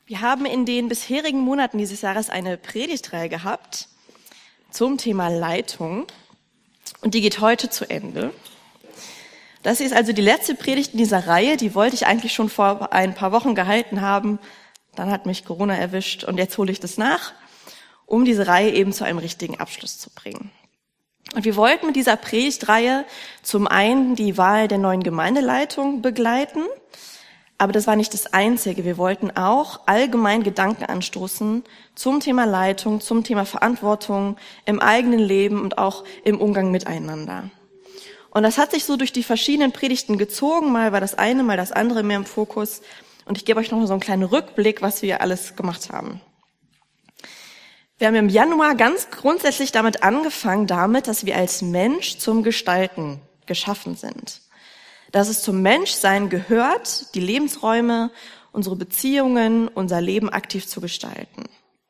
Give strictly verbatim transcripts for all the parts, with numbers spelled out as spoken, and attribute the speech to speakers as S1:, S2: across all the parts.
S1: Wir haben in den bisherigen Monaten dieses Jahres eine Predigtreihe gehabt zum Thema Leitung und die geht heute zu Ende. Das ist also die letzte Predigt in dieser Reihe, die wollte ich eigentlich schon vor ein paar Wochen gehalten haben. Dann hat mich Corona erwischt und jetzt hole ich das nach, um diese Reihe eben zu einem richtigen Abschluss zu bringen. Und wir wollten mit dieser Predigtreihe zum einen die Wahl der neuen Gemeindeleitung begleiten, aber das war nicht das Einzige. Wir wollten auch allgemein Gedanken anstoßen zum Thema Leitung, zum Thema Verantwortung im eigenen Leben und auch im Umgang miteinander. Und das hat sich so durch die verschiedenen Predigten gezogen. Mal war das eine, mal das andere mehr im Fokus. Und ich gebe euch noch so einen kleinen Rückblick, was wir alles gemacht haben. Wir haben im Januar ganz grundsätzlich damit angefangen, damit, dass wir als Mensch zum Gestalten geschaffen sind. Dass es zum Menschsein gehört, die Lebensräume, unsere Beziehungen, unser Leben aktiv zu gestalten.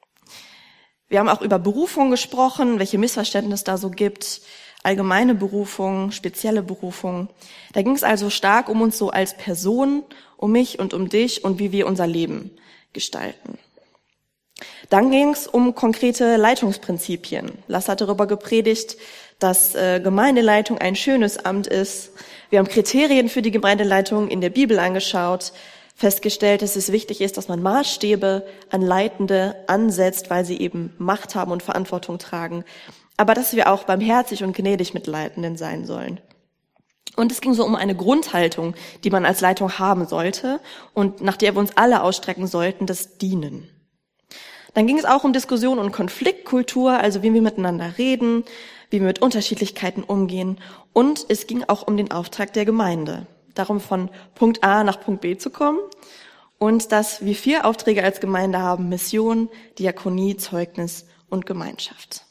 S1: Wir haben auch über Berufung gesprochen, welche Missverständnisse da so gibt, allgemeine Berufung, spezielle Berufung. Da ging es also stark um uns so als Person, um mich und um dich und wie wir unser Leben gestalten. Dann ging es um konkrete Leitungsprinzipien. Lasse hat darüber gepredigt, dass äh, Gemeindeleitung ein schönes Amt ist. Wir haben Kriterien für die Gemeindeleitung in der Bibel angeschaut, festgestellt, dass es wichtig ist, dass man Maßstäbe an Leitende ansetzt, weil sie eben Macht haben und Verantwortung tragen, aber dass wir auch barmherzig und gnädig mit Leitenden sein sollen. Und es ging so um eine Grundhaltung, die man als Leitung haben sollte und nach der wir uns alle ausstrecken sollten, das Dienen. Dann ging es auch um Diskussion und Konfliktkultur, also wie wir miteinander reden, wie wir mit Unterschiedlichkeiten umgehen. Und es ging auch um den Auftrag der Gemeinde, darum von Punkt A nach Punkt B zu kommen und dass wir vier Aufträge als Gemeinde haben: Mission, Diakonie, Zeugnis und Gemeinschaft.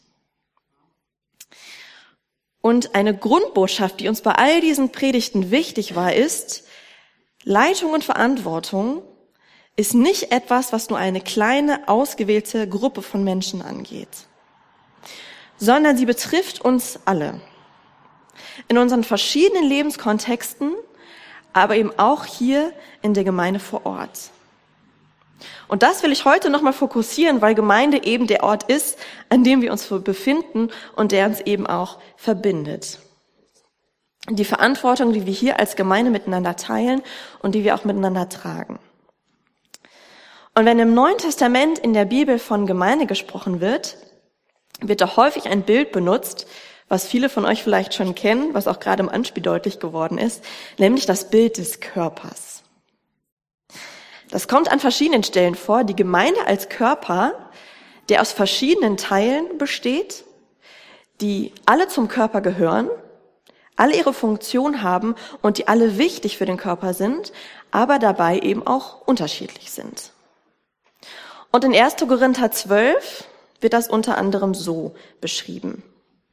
S1: Und eine Grundbotschaft, die uns bei all diesen Predigten wichtig war, ist: Leitung und Verantwortung ist nicht etwas, was nur eine kleine, ausgewählte Gruppe von Menschen angeht, sondern sie betrifft uns alle. In unseren verschiedenen Lebenskontexten, aber eben auch hier in der Gemeinde vor Ort. Und das will ich heute nochmal fokussieren, weil Gemeinde eben der Ort ist, an dem wir uns befinden und der uns eben auch verbindet. Die Verantwortung, die wir hier als Gemeinde miteinander teilen und die wir auch miteinander tragen. Und wenn im Neuen Testament in der Bibel von Gemeinde gesprochen wird, wird da häufig ein Bild benutzt, was viele von euch vielleicht schon kennen, was auch gerade im Anspiel deutlich geworden ist, nämlich das Bild des Körpers. Das kommt an verschiedenen Stellen vor. Die Gemeinde als Körper, der aus verschiedenen Teilen besteht, die alle zum Körper gehören, alle ihre Funktion haben und die alle wichtig für den Körper sind, aber dabei eben auch unterschiedlich sind. Und in erster Korinther zwölf wird das unter anderem so beschrieben.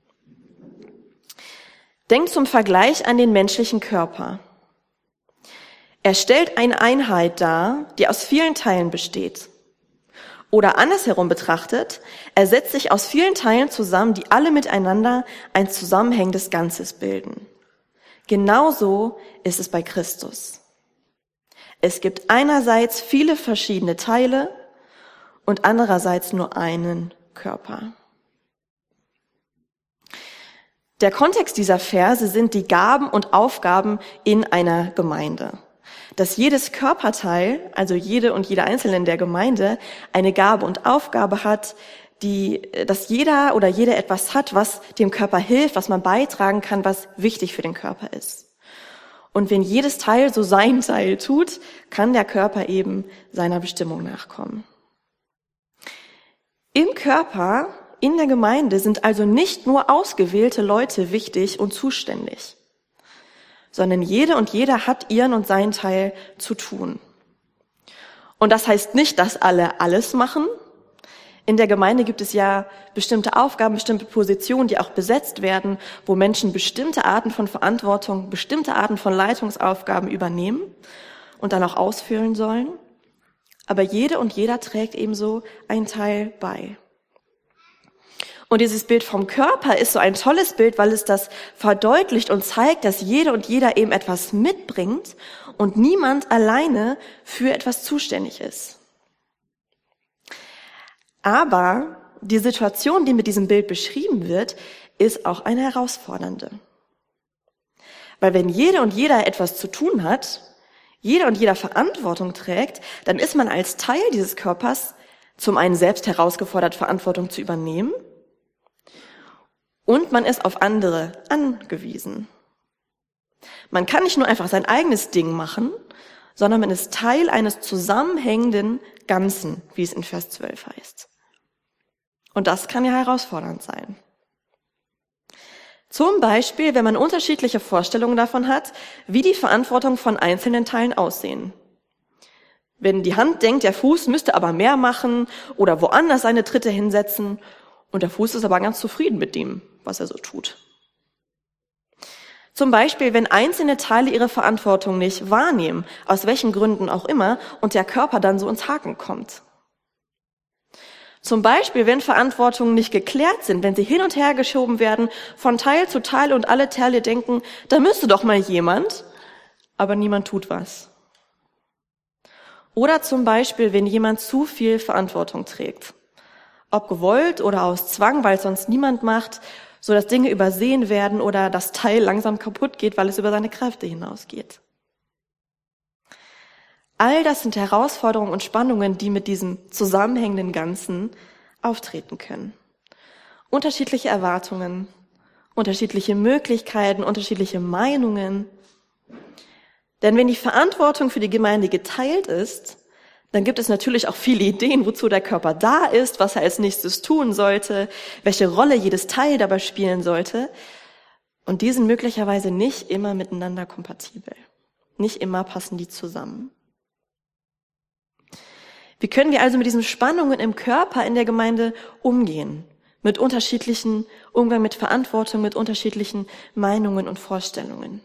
S1: Denkt zum Vergleich an den menschlichen Körper. Er stellt eine Einheit dar, die aus vielen Teilen besteht. Oder andersherum betrachtet, er setzt sich aus vielen Teilen zusammen, die alle miteinander ein zusammenhängendes Ganzes bilden. Genauso ist es bei Christus. Es gibt einerseits viele verschiedene Teile und andererseits nur einen Körper. Der Kontext dieser Verse sind die Gaben und Aufgaben in einer Gemeinde. Dass jedes Körperteil, also jede und jeder Einzelne in der Gemeinde, eine Gabe und Aufgabe hat, die, dass jeder oder jede etwas hat, was dem Körper hilft, was man beitragen kann, was wichtig für den Körper ist. Und wenn jedes Teil so sein Teil tut, kann der Körper eben seiner Bestimmung nachkommen. Im Körper, in der Gemeinde sind also nicht nur ausgewählte Leute wichtig und zuständig, sondern jede und jeder hat ihren und seinen Teil zu tun. Und das heißt nicht, dass alle alles machen. In der Gemeinde gibt es ja bestimmte Aufgaben, bestimmte Positionen, die auch besetzt werden, wo Menschen bestimmte Arten von Verantwortung, bestimmte Arten von Leitungsaufgaben übernehmen und dann auch ausfüllen sollen. Aber jede und jeder trägt ebenso einen Teil bei. Und dieses Bild vom Körper ist so ein tolles Bild, weil es das verdeutlicht und zeigt, dass jede und jeder eben etwas mitbringt und niemand alleine für etwas zuständig ist. Aber die Situation, die mit diesem Bild beschrieben wird, ist auch eine herausfordernde. Weil wenn jede und jeder etwas zu tun hat, jeder und jeder Verantwortung trägt, dann ist man als Teil dieses Körpers zum einen selbst herausgefordert, Verantwortung zu übernehmen, und man ist auf andere angewiesen. Man kann nicht nur einfach sein eigenes Ding machen, sondern man ist Teil eines zusammenhängenden Ganzen, wie es in Vers zwölf heißt. Und das kann ja herausfordernd sein. Zum Beispiel, wenn man unterschiedliche Vorstellungen davon hat, wie die Verantwortung von einzelnen Teilen aussehen. Wenn die Hand denkt, der Fuß müsste aber mehr machen oder woanders seine Tritte hinsetzen und der Fuß ist aber ganz zufrieden mit dem, was er so tut. Zum Beispiel, wenn einzelne Teile ihre Verantwortung nicht wahrnehmen, aus welchen Gründen auch immer, und der Körper dann so ins Haken kommt. Zum Beispiel, wenn Verantwortungen nicht geklärt sind, wenn sie hin und her geschoben werden, von Teil zu Teil und alle Teile denken, da müsste doch mal jemand, aber niemand tut was. Oder zum Beispiel, wenn jemand zu viel Verantwortung trägt. Ob gewollt oder aus Zwang, weil es sonst niemand macht, so dass Dinge übersehen werden oder das Teil langsam kaputt geht, weil es über seine Kräfte hinausgeht. All das sind Herausforderungen und Spannungen, die mit diesem zusammenhängenden Ganzen auftreten können. Unterschiedliche Erwartungen, unterschiedliche Möglichkeiten, unterschiedliche Meinungen. Denn wenn die Verantwortung für die Gemeinde geteilt ist, dann gibt es natürlich auch viele Ideen, wozu der Körper da ist, was er als nächstes tun sollte, welche Rolle jedes Teil dabei spielen sollte. Und die sind möglicherweise nicht immer miteinander kompatibel. Nicht immer passen die zusammen. Wie können wir also mit diesen Spannungen im Körper in der Gemeinde umgehen? Mit unterschiedlichen Umgang mit Verantwortung, mit unterschiedlichen Meinungen und Vorstellungen.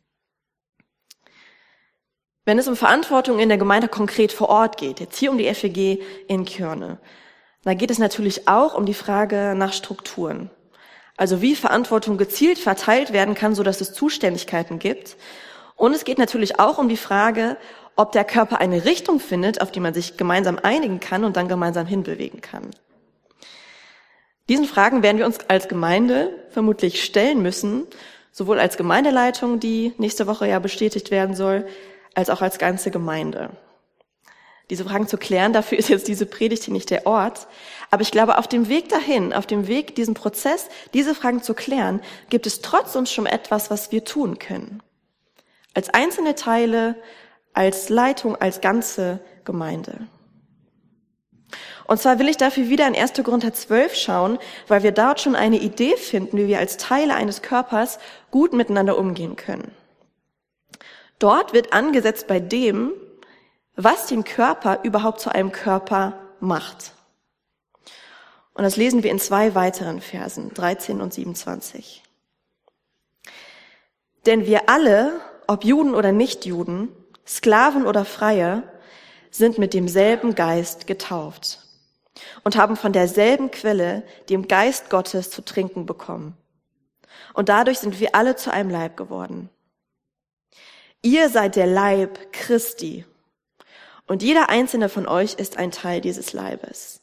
S1: Wenn es um Verantwortung in der Gemeinde konkret vor Ort geht, jetzt hier um die F E G in Körne, dann geht es natürlich auch um die Frage nach Strukturen. Also wie Verantwortung gezielt verteilt werden kann, sodass es Zuständigkeiten gibt. Und es geht natürlich auch um die Frage, ob der Körper eine Richtung findet, auf die man sich gemeinsam einigen kann und dann gemeinsam hinbewegen kann. Diesen Fragen werden wir uns als Gemeinde vermutlich stellen müssen, sowohl als Gemeindeleitung, die nächste Woche ja bestätigt werden soll, als auch als ganze Gemeinde. Diese Fragen zu klären, dafür ist jetzt diese Predigt hier nicht der Ort. Aber ich glaube, auf dem Weg dahin, auf dem Weg, diesen Prozess, diese Fragen zu klären, gibt es trotz uns schon etwas, was wir tun können. Als einzelne Teile, als Leitung, als ganze Gemeinde. Und zwar will ich dafür wieder in erster Korinther zwölf schauen, weil wir dort schon eine Idee finden, wie wir als Teile eines Körpers gut miteinander umgehen können. Dort wird angesetzt bei dem, was den Körper überhaupt zu einem Körper macht. Und das lesen wir in zwei weiteren Versen, dreizehn und siebenundzwanzig. Denn wir alle, ob Juden oder Nichtjuden, Sklaven oder Freie, sind mit demselben Geist getauft und haben von derselben Quelle, dem Geist Gottes, zu trinken bekommen. Und dadurch sind wir alle zu einem Leib geworden. Ihr seid der Leib Christi und jeder einzelne von euch ist ein Teil dieses Leibes.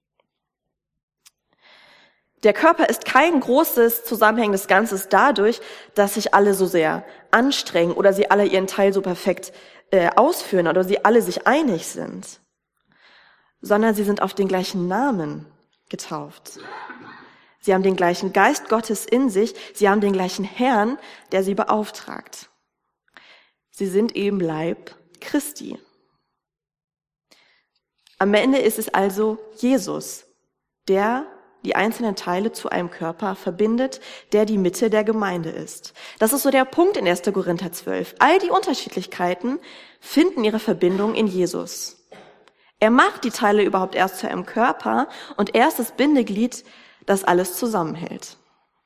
S1: Der Körper ist kein großes, zusammenhängendes Ganzes dadurch, dass sich alle so sehr anstrengen oder sie alle ihren Teil so perfekt äh, ausführen oder sie alle sich einig sind, sondern sie sind auf den gleichen Namen getauft. Sie haben den gleichen Geist Gottes in sich, sie haben den gleichen Herrn, der sie beauftragt. Sie sind eben Leib Christi. Am Ende ist es also Jesus, der die einzelnen Teile zu einem Körper verbindet, der die Mitte der Gemeinde ist. Das ist so der Punkt in erster Korinther zwölf. All die Unterschiedlichkeiten finden ihre Verbindung in Jesus. Er macht die Teile überhaupt erst zu einem Körper und er ist das Bindeglied, das alles zusammenhält.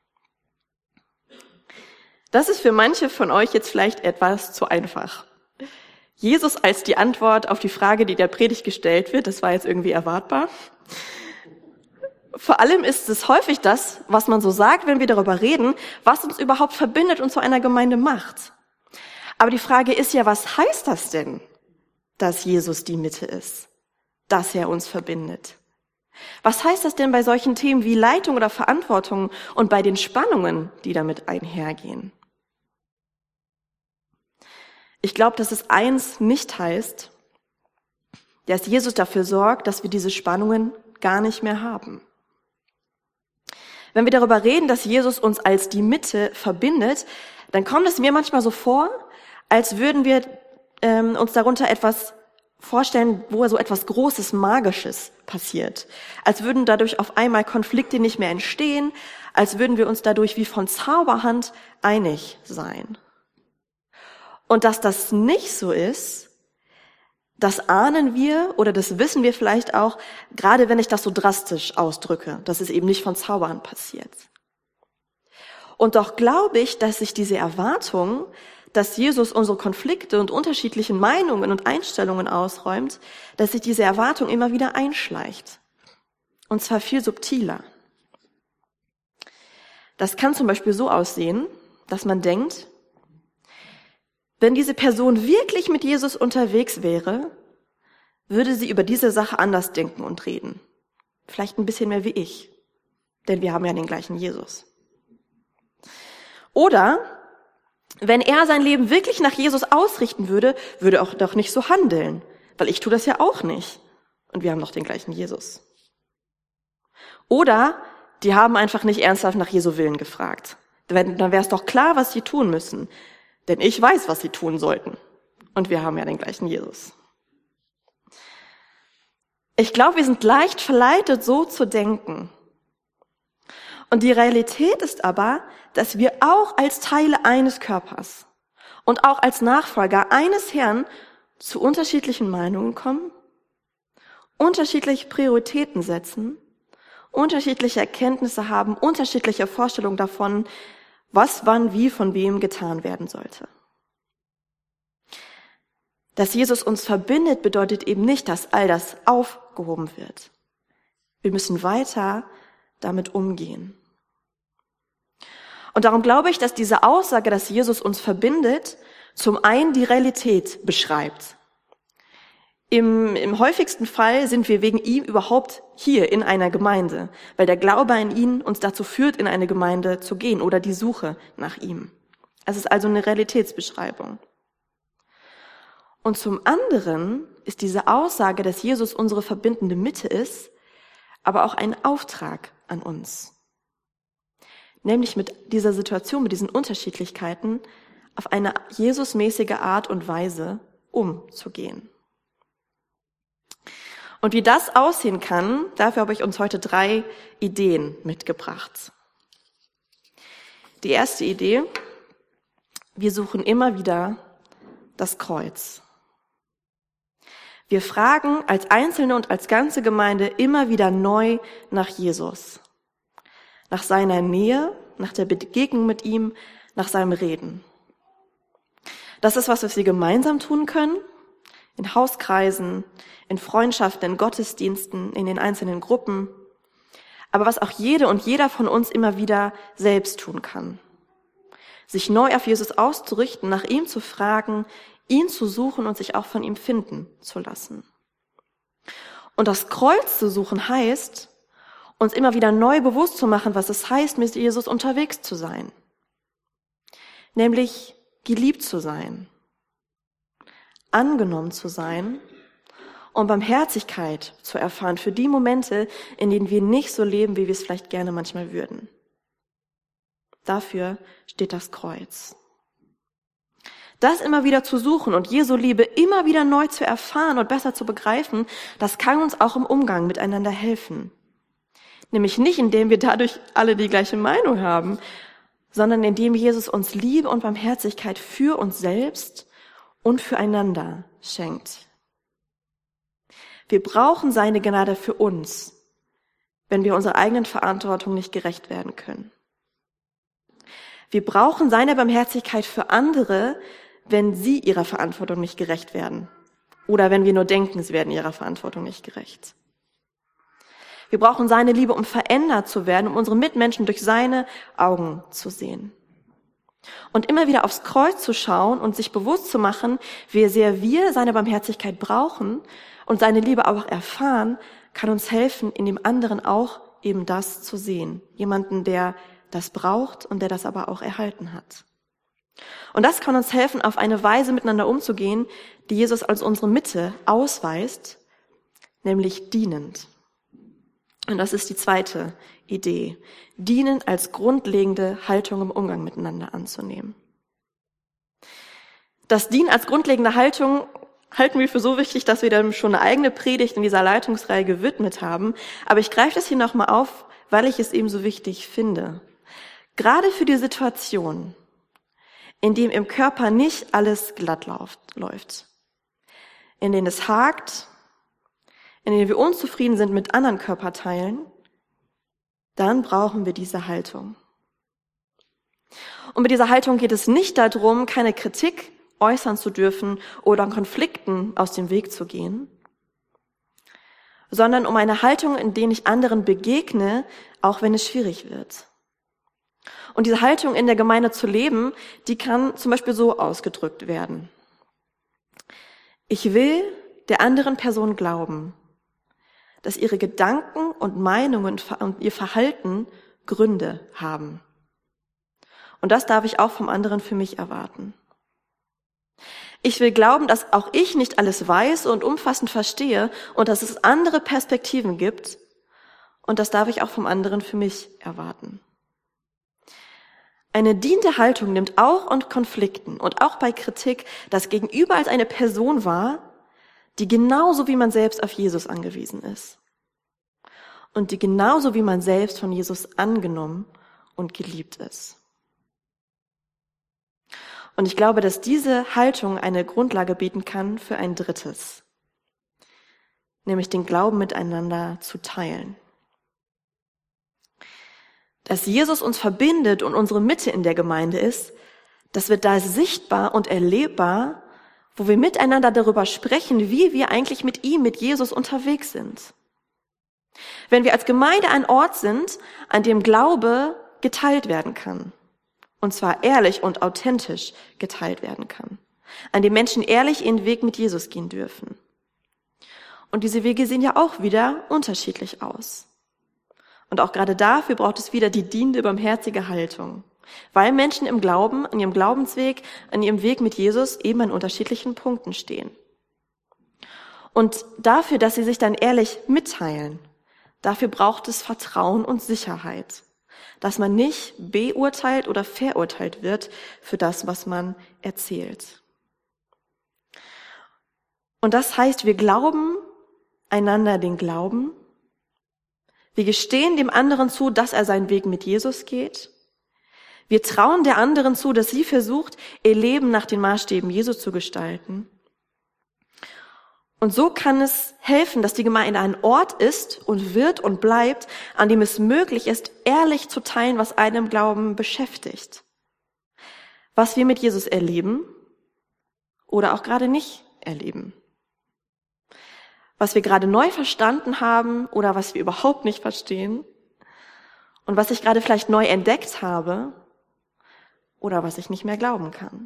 S1: Das ist für manche von euch jetzt vielleicht etwas zu einfach. Jesus als die Antwort auf die Frage, die der Predigt gestellt wird, das war jetzt irgendwie erwartbar. Vor allem ist es häufig das, was man so sagt, wenn wir darüber reden, was uns überhaupt verbindet und zu einer Gemeinde macht. Aber die Frage ist ja, was heißt das denn, dass Jesus die Mitte ist, dass er uns verbindet? Was heißt das denn bei solchen Themen wie Leitung oder Verantwortung und bei den Spannungen, die damit einhergehen? Ich glaube, dass es eins nicht heißt, dass Jesus dafür sorgt, dass wir diese Spannungen gar nicht mehr haben. Wenn wir darüber reden, dass Jesus uns als die Mitte verbindet, dann kommt es mir manchmal so vor, als würden wir ähm, uns darunter etwas vorstellen, wo so etwas Großes, Magisches passiert. Als würden dadurch auf einmal Konflikte nicht mehr entstehen, als würden wir uns dadurch wie von Zauberhand einig sein. Und dass das nicht so ist, das ahnen wir oder das wissen wir vielleicht auch, gerade wenn ich das so drastisch ausdrücke, dass es eben nicht von Zauberhand passiert. Und doch glaube ich, dass sich diese Erwartung, dass Jesus unsere Konflikte und unterschiedlichen Meinungen und Einstellungen ausräumt, dass sich diese Erwartung immer wieder einschleicht. Und zwar viel subtiler. Das kann zum Beispiel so aussehen, dass man denkt, wenn diese Person wirklich mit Jesus unterwegs wäre, würde sie über diese Sache anders denken und reden. Vielleicht ein bisschen mehr wie ich, denn wir haben ja den gleichen Jesus. Oder wenn er sein Leben wirklich nach Jesus ausrichten würde, würde er auch doch nicht so handeln, weil ich tue das ja auch nicht und wir haben noch den gleichen Jesus. Oder die haben einfach nicht ernsthaft nach Jesu Willen gefragt. Dann wäre es doch klar, was sie tun müssen. Denn ich weiß, was sie tun sollten. Und wir haben ja den gleichen Jesus. Ich glaube, wir sind leicht verleitet, so zu denken. Und die Realität ist aber, dass wir auch als Teile eines Körpers und auch als Nachfolger eines Herrn zu unterschiedlichen Meinungen kommen, unterschiedliche Prioritäten setzen, unterschiedliche Erkenntnisse haben, unterschiedliche Vorstellungen davon, was wann wie von wem getan werden sollte. Dass Jesus uns verbindet, bedeutet eben nicht, dass all das aufgehoben wird. Wir müssen weiter damit umgehen. Und darum glaube ich, dass diese Aussage, dass Jesus uns verbindet, zum einen die Realität beschreibt. Im, im häufigsten Fall sind wir wegen ihm überhaupt hier in einer Gemeinde, weil der Glaube an ihn uns dazu führt, in eine Gemeinde zu gehen oder die Suche nach ihm. Es ist also eine Realitätsbeschreibung. Und zum anderen ist diese Aussage, dass Jesus unsere verbindende Mitte ist, aber auch ein Auftrag an uns. Nämlich mit dieser Situation, mit diesen Unterschiedlichkeiten auf eine Jesusmäßige Art und Weise umzugehen. Und wie das aussehen kann, dafür habe ich uns heute drei Ideen mitgebracht. Die erste Idee: Wir suchen immer wieder das Kreuz. Wir fragen als Einzelne und als ganze Gemeinde immer wieder neu nach Jesus, nach seiner Nähe, nach der Begegnung mit ihm, nach seinem Reden. Das ist was, was wir gemeinsam tun können, in Hauskreisen, in Freundschaften, in Gottesdiensten, in den einzelnen Gruppen, aber was auch jede und jeder von uns immer wieder selbst tun kann. Sich neu auf Jesus auszurichten, nach ihm zu fragen, ihn zu suchen und sich auch von ihm finden zu lassen. Und das Kreuz zu suchen heißt, uns immer wieder neu bewusst zu machen, was es heißt, mit Jesus unterwegs zu sein. Nämlich geliebt zu sein, angenommen zu sein und Barmherzigkeit zu erfahren für die Momente, in denen wir nicht so leben, wie wir es vielleicht gerne manchmal würden. Dafür steht das Kreuz. Das immer wieder zu suchen und Jesu Liebe immer wieder neu zu erfahren und besser zu begreifen, das kann uns auch im Umgang miteinander helfen. Nämlich nicht, indem wir dadurch alle die gleiche Meinung haben, sondern indem Jesus uns Liebe und Barmherzigkeit für uns selbst und füreinander schenkt. Wir brauchen seine Gnade für uns, wenn wir unserer eigenen Verantwortung nicht gerecht werden können. Wir brauchen seine Barmherzigkeit für andere, wenn sie ihrer Verantwortung nicht gerecht werden. Oder wenn wir nur denken, sie werden ihrer Verantwortung nicht gerecht. Wir brauchen seine Liebe, um verändert zu werden, um unsere Mitmenschen durch seine Augen zu sehen. Und immer wieder aufs Kreuz zu schauen und sich bewusst zu machen, wie sehr wir seine Barmherzigkeit brauchen und seine Liebe auch erfahren, kann uns helfen, in dem anderen auch eben das zu sehen. Jemanden, der das braucht und der das aber auch erhalten hat. Und das kann uns helfen, auf eine Weise miteinander umzugehen, die Jesus als unsere Mitte ausweist, nämlich dienend. Und das ist die zweite Idee. Dienen als grundlegende Haltung im Umgang miteinander anzunehmen. Das Dienen als grundlegende Haltung halten wir für so wichtig, dass wir dem schon eine eigene Predigt in dieser Leitungsreihe gewidmet haben. Aber ich greife das hier nochmal auf, weil ich es eben so wichtig finde. Gerade für die Situation, in dem im Körper nicht alles glatt läuft, in denen es hakt, in denen wir unzufrieden sind mit anderen Körperteilen, dann brauchen wir diese Haltung. Und mit dieser Haltung geht es nicht darum, keine Kritik äußern zu dürfen oder Konflikten aus dem Weg zu gehen, sondern um eine Haltung, in der ich anderen begegne, auch wenn es schwierig wird. Und diese Haltung in der Gemeinde zu leben, die kann zum Beispiel so ausgedrückt werden. Ich will der anderen Person glauben, dass ihre Gedanken und Meinungen und ihr Verhalten Gründe haben. Und das darf ich auch vom anderen für mich erwarten. Ich will glauben, dass auch ich nicht alles weiß und umfassend verstehe und dass es andere Perspektiven gibt. Und das darf ich auch vom anderen für mich erwarten. Eine dienende Haltung nimmt auch in Konflikten und auch bei Kritik das Gegenüber als eine Person wahr, die genauso wie man selbst auf Jesus angewiesen ist. Und die genauso wie man selbst von Jesus angenommen und geliebt ist. Und ich glaube, dass diese Haltung eine Grundlage bieten kann für ein drittes, nämlich den Glauben miteinander zu teilen. Dass Jesus uns verbindet und unsere Mitte in der Gemeinde ist, das wird da sichtbar und erlebbar, wo wir miteinander darüber sprechen, wie wir eigentlich mit ihm, mit Jesus unterwegs sind. Wenn wir als Gemeinde ein Ort sind, an dem Glaube geteilt werden kann, und zwar ehrlich und authentisch geteilt werden kann, an dem Menschen ehrlich ihren Weg mit Jesus gehen dürfen. Und diese Wege sehen ja auch wieder unterschiedlich aus. Und auch gerade dafür braucht es wieder die dienende, barmherzige Haltung, weil Menschen im Glauben, an ihrem Glaubensweg, an ihrem Weg mit Jesus eben an unterschiedlichen Punkten stehen. Und dafür, dass sie sich dann ehrlich mitteilen, dafür braucht es Vertrauen und Sicherheit, dass man nicht beurteilt oder verurteilt wird für das, was man erzählt. Und das heißt, wir glauben einander den Glauben, wir gestehen dem anderen zu, dass er seinen Weg mit Jesus geht, wir trauen der anderen zu, dass sie versucht, ihr Leben nach den Maßstäben Jesu zu gestalten. Und so kann es helfen, dass die Gemeinde ein Ort ist und wird und bleibt, an dem es möglich ist, ehrlich zu teilen, was einen im Glauben beschäftigt. Was wir mit Jesus erleben oder auch gerade nicht erleben. Was wir gerade neu verstanden haben oder was wir überhaupt nicht verstehen. Und was ich gerade vielleicht neu entdeckt habe oder was ich nicht mehr glauben kann.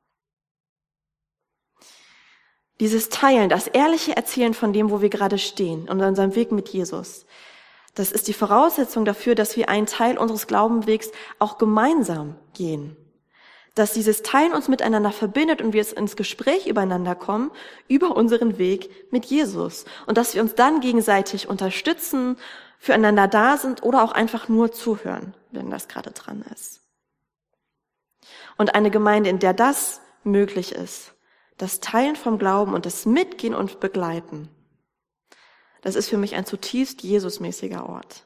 S1: Dieses Teilen, das ehrliche Erzählen von dem, wo wir gerade stehen und unserem Weg mit Jesus, das ist die Voraussetzung dafür, dass wir einen Teil unseres Glaubenswegs auch gemeinsam gehen. Dass dieses Teilen uns miteinander verbindet und wir es ins Gespräch übereinander kommen, über unseren Weg mit Jesus. Und dass wir uns dann gegenseitig unterstützen, füreinander da sind oder auch einfach nur zuhören, wenn das gerade dran ist. Und eine Gemeinde, in der das möglich ist, das Teilen vom Glauben und das Mitgehen und Begleiten, das ist für mich ein zutiefst Jesusmäßiger Ort.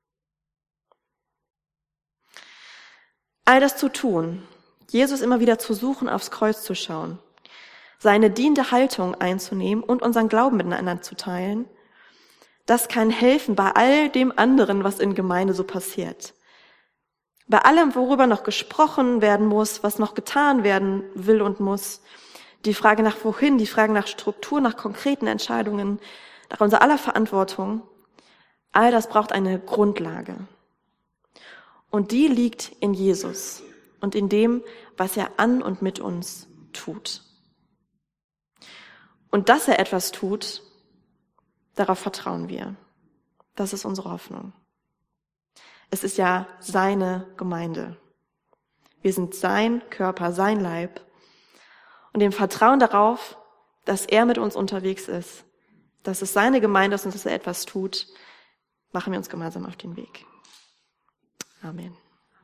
S1: All das zu tun, Jesus immer wieder zu suchen, aufs Kreuz zu schauen, seine dienende Haltung einzunehmen und unseren Glauben miteinander zu teilen, das kann helfen bei all dem anderen, was in Gemeinde so passiert. Bei allem, worüber noch gesprochen werden muss, was noch getan werden will und muss, die Frage nach wohin, die Frage nach Struktur, nach konkreten Entscheidungen, nach unserer aller Verantwortung, all das braucht eine Grundlage. Und die liegt in Jesus und in dem, was er an und mit uns tut. Und dass er etwas tut, darauf vertrauen wir. Das ist unsere Hoffnung. Es ist ja seine Gemeinde. Wir sind sein Körper, sein Leib. Und im Vertrauen darauf, dass er mit uns unterwegs ist, dass es seine Gemeinde ist und dass er etwas tut, machen wir uns gemeinsam auf den Weg. Amen.